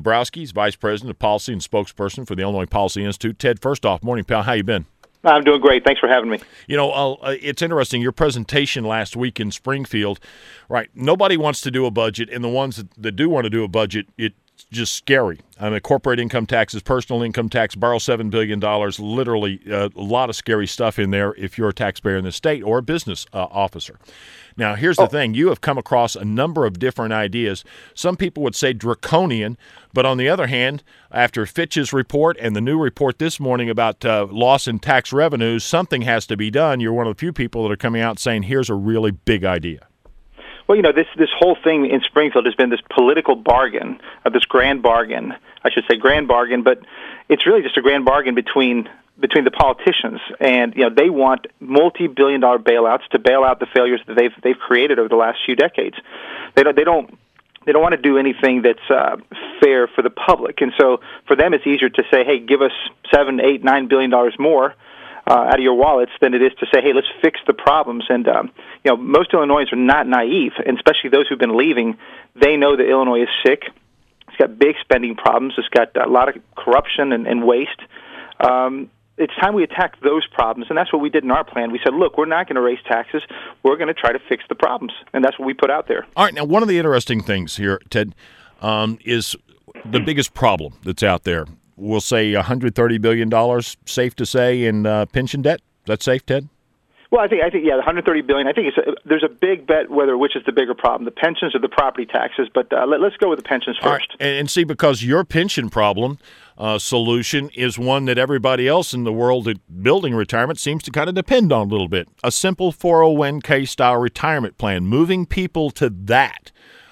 Dabrowski. He's Vice President of Policy and spokesperson for the Illinois Policy Institute. Ted, first off, morning, pal. How you been? I'm doing great. Thanks for having me. You know, it's interesting. Your presentation last week in Springfield, right? Nobody wants to do a budget, and the ones that do want to do a budget, it's just scary. I mean, corporate income taxes, personal income tax, borrow $7 billion, literally a lot of scary stuff in there if you're a taxpayer in the state or a business officer. Now, here's the thing. You have come across a number of different ideas. Some people would say draconian, but on the other hand, after Fitch's report and the new report this morning about loss in tax revenues, something has to be done. You're one of the few people that are coming out saying, here's a really big idea. Well, you know, this whole thing in Springfield has been this political bargain, this grand bargain. I should say grand bargain, but it's really just a grand bargain between the politicians, and they want multi-billion-dollar bailouts to bail out the failures that they've created over the last few decades. They don't want to do anything that's fair for the public, and so for them it's easier to say, hey, give us $7, $8, $9 billion more out of your wallets than it is to say, hey, let's fix the problems. And most Illinoisans are not naive, and especially those who've been leaving. They know that Illinois is sick. It's got big spending problems. It's got a lot of corruption and waste. It's time we attack those problems, and that's what we did in our plan. We said, look, we're not going to raise taxes. We're going to try to fix the problems, and that's what we put out there. All right, now one of the interesting things here, Ted, is the biggest problem that's out there. We'll say $130 billion, safe to say, in pension debt. Is that safe, Ted? Well, I think, yeah, the $130 billion. I think there's a big bet which is the bigger problem, the pensions or the property taxes. But let's go with the pensions first. Right. And see, because your pension problem solution is one that everybody else in the world at building retirement seems to kind of depend on a little bit. A simple 401k style retirement plan, moving people to that.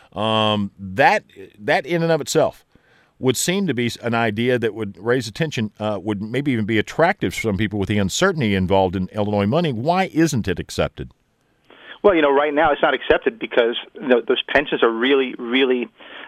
That in and of itself would seem to be an idea that would raise attention, would maybe even be attractive to some people with the uncertainty involved in Illinois money. Why isn't it accepted? Well, right now it's not accepted because those pensions are really, really,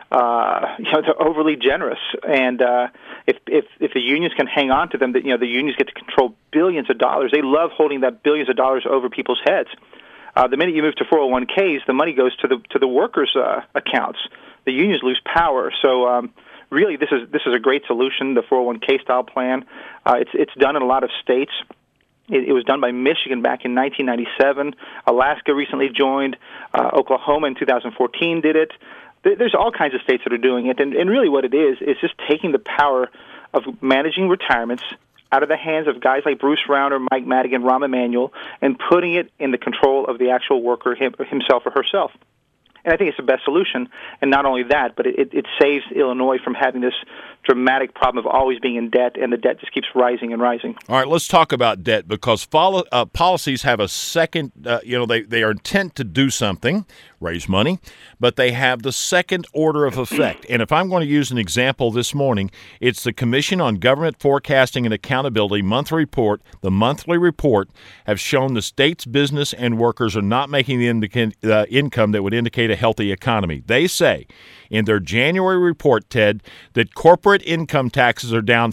they're overly generous. And if the unions can hang on to them, the unions get to control billions of dollars. They love holding that billions of dollars over people's heads. The minute you move to 401ks, the money goes to the workers' accounts. The unions lose power. So really, this is a great solution. The 401k style plan. It's done in a lot of states. It was done by Michigan back in 1997. Alaska recently joined. Oklahoma in 2014 did it. There's all kinds of states that are doing it. And really what it is just taking the power of managing retirements out of the hands of guys like Bruce Rauner, Mike Madigan, Rahm Emanuel, and putting it in the control of the actual worker himself or herself. And I think it's the best solution. And not only that, but it saves Illinois from having this dramatic problem of always being in debt, and the debt just keeps rising and rising. All right, let's talk about debt, because policies have a second, they are intent to do something, raise money, but they have the second order of effect. And if I'm going to use an example this morning, it's the Commission on Government Forecasting and Accountability monthly report. The monthly report have shown the state's business and workers are not making the income that would indicate a healthy economy. They say in their January report, Ted, that corporate income taxes are down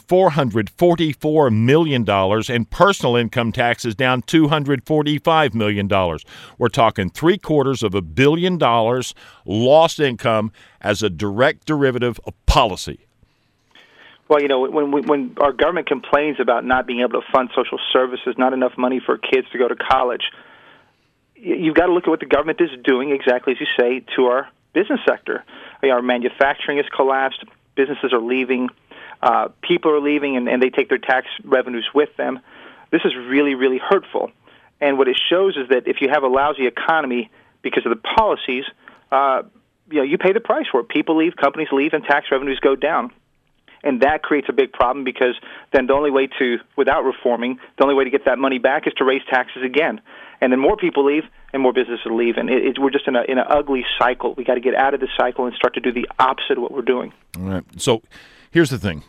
$444 million and personal income taxes down $245 million. We're talking $750 million lost income as a direct derivative of policy. Well, when our government complains about not being able to fund social services, not enough money for kids to go to college, you've got to look at what the government is doing, exactly as you say, to our business sector. Our manufacturing has collapsed. Businesses are leaving. People are leaving, and they take their tax revenues with them. This is really, really hurtful. And what it shows is that if you have a lousy economy because of the policies, you pay the price for it. People leave, companies leave, and tax revenues go down. And that creates a big problem, because then without reforming, the only way to get that money back is to raise taxes again. And then more people leave, and more businesses leave. And we're just in an ugly cycle. We got to get out of this cycle and start to do the opposite of what we're doing. All right. So here's the thing.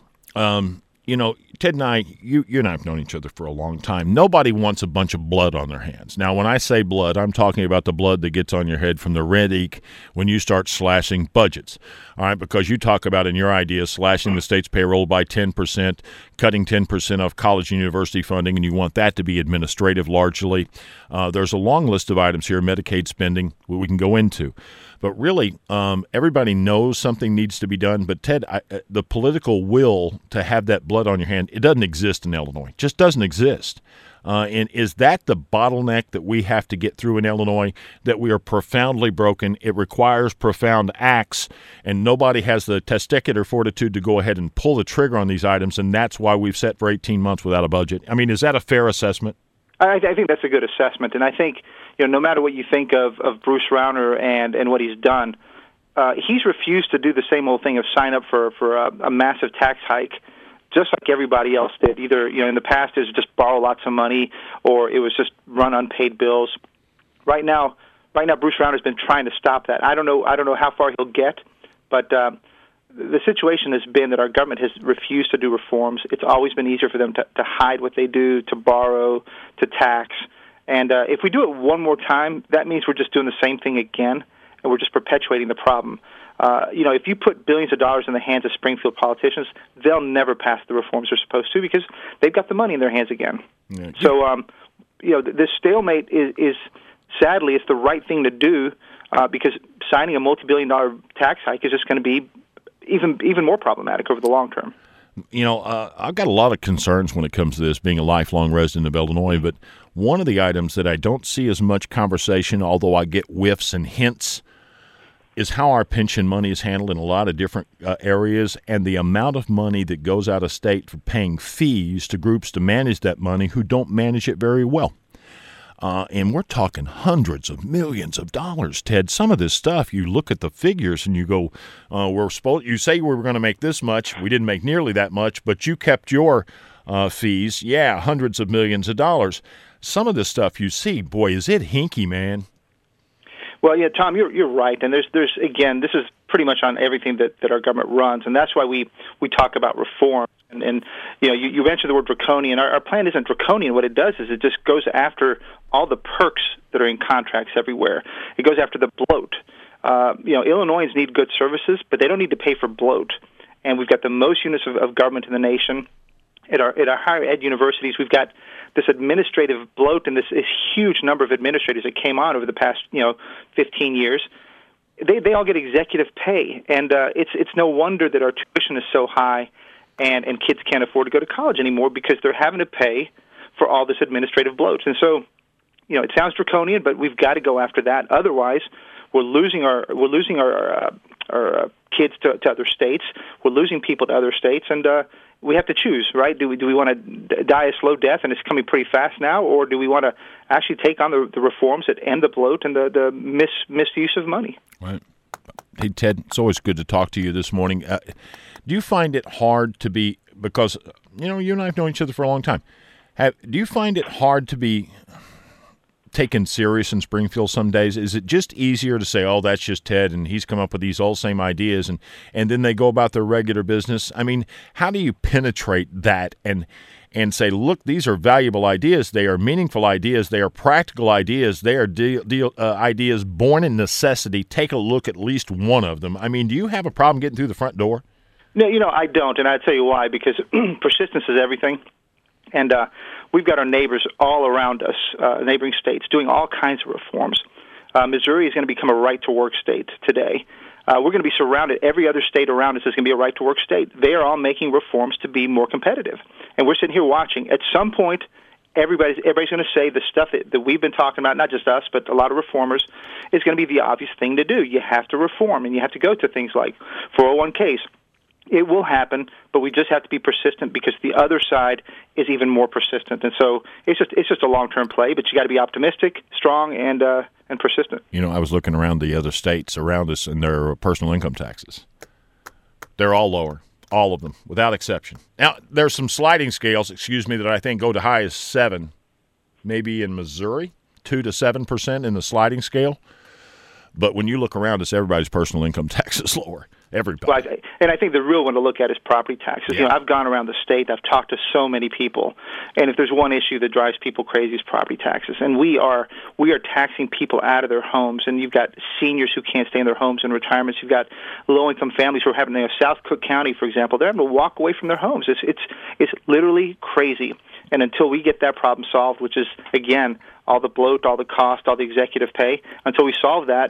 Ted and I, you and I have known each other for a long time. Nobody wants a bunch of blood on their hands. Now, when I say blood, I'm talking about the blood that gets on your head from the red ink when you start slashing budgets. All right, because you talk about in your idea slashing the state's payroll by 10%, cutting 10% off college and university funding, and you want that to be administrative largely. There's a long list of items here, Medicaid spending, we can go into. But really, everybody knows something needs to be done. But, Ted, the political will to have that blood on your hand, it doesn't exist in Illinois. It just doesn't exist. And is that the bottleneck that we have to get through in Illinois, that we are profoundly broken? It requires profound acts, and nobody has the testicular fortitude to go ahead and pull the trigger on these items, and that's why we've sat for 18 months without a budget. I mean, is that a fair assessment? I think that's a good assessment, and I think no matter what you think of Bruce Rauner and what he's done, he's refused to do the same old thing of sign up for a massive tax hike, just like everybody else did. Either in the past it was just borrow lots of money, or it was just run unpaid bills. Right now, Bruce Rauner's been trying to stop that. I don't know how far he'll get, but the situation has been that our government has refused to do reforms. It's always been easier for them to hide what they do, to borrow, to tax. And if we do it one more time, that means we're just doing the same thing again, and we're just perpetuating the problem. If you put billions of dollars in the hands of Springfield politicians, they'll never pass the reforms they're supposed to because they've got the money in their hands again. Yeah. So, this stalemate is sadly, it's the right thing to do because signing a multi-billion-dollar tax hike is just going to be even more problematic over the long term. I've got a lot of concerns when it comes to this, being a lifelong resident of Illinois, but one of the items that I don't see as much conversation, although I get whiffs and hints, is how our pension money is handled in a lot of different areas, and the amount of money that goes out of state for paying fees to groups to manage that money who don't manage it very well. And we're talking hundreds of millions of dollars, Ted. Some of this stuff, you look at the figures and you go, you say we were going to make this much. We didn't make nearly that much, but you kept your fees. Yeah, hundreds of millions of dollars. Some of this stuff you see, boy, is it hinky, man. Well, yeah, Tom, you're right, and there's again, this is pretty much on everything that our government runs, and that's why we talk about reform. And you mentioned the word draconian. Our plan isn't draconian. What it does is it just goes after all the perks that are in contracts everywhere. It goes after the bloat. Illinoisans need good services, but they don't need to pay for bloat. And we've got the most units of government in the nation. At our higher ed universities, we've got this administrative bloat and this huge number of administrators that came on over the past 15 years. They all get executive pay, and it's no wonder that our tuition is so high, and kids can't afford to go to college anymore because they're having to pay for all this administrative bloat. And so, it sounds draconian, but we've got to go after that. Otherwise, we're losing our kids to other states. We're losing people to other states, and we have to choose, right? Do we want to die a slow death, and it's coming pretty fast now, or do we want to actually take on the reforms that end the bloat and the misuse of money? Right. Hey, Ted, it's always good to talk to you this morning. Do you find it hard to be, because, you and I have known each other for a long time, do you find it hard to be taken serious in Springfield some days? Is it just easier to say, oh, that's just Ted, and he's come up with these all same ideas, and then they go about their regular business? I mean, how do you penetrate that and say, look, these are valuable ideas, they are meaningful ideas, they are practical ideas, they are ideas born in necessity. Take a look at least one of them. I mean, do you have a problem getting through the front door? No, I don't, and I'll tell you why, because persistence is everything. And we've got our neighbors all around us, neighboring states, doing all kinds of reforms. Missouri is going to become a right-to-work state today. We're going to be surrounded. Every other state around us is going to be a right-to-work state. They are all making reforms to be more competitive. And we're sitting here watching. At some point, everybody's going to say the stuff that we've been talking about, not just us, but a lot of reformers, is going to be the obvious thing to do. You have to reform, and you have to go to things like 401ks. It will happen, but we just have to be persistent because the other side is even more persistent. And so it's just a long-term play, but you got to be optimistic, strong, and persistent. I was looking around the other states around us and their personal income taxes. They're all lower, all of them, without exception. Now, there's some sliding scales, that I think go to high as 7, maybe in Missouri, 2 to 7% in the sliding scale. But when you look around us, everybody's personal income tax is lower. Everybody. Well, and I think the real one to look at is property taxes. Yeah. I've gone around the state. I've talked to so many people, and if there's one issue that drives people crazy, it's property taxes. And we are taxing people out of their homes. And you've got seniors who can't stay in their homes in retirements. You've got low-income families who are having, South Cook County, for example, they're having to walk away from their homes. It's literally crazy. And until we get that problem solved, which is, again, all the bloat, all the cost, all the executive pay, until we solve that,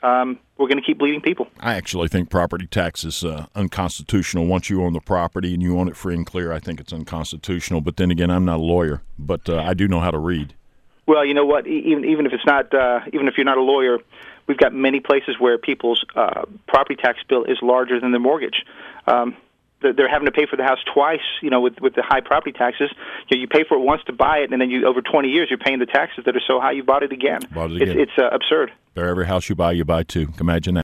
we're going to keep bleeding people. I actually think property tax is unconstitutional. Once you own the property and you own it free and clear, I think it's unconstitutional. But then again, I'm not a lawyer, but I do know how to read. Well, you know what? Even if it's not, even if you're not a lawyer, we've got many places where people's property tax bill is larger than their mortgage. They're having to pay for the house twice, with the high property taxes. You pay for it once to buy it, and then over 20 years, you're paying the taxes that are so high you bought it again. It's absurd. For every house you buy two. Imagine that.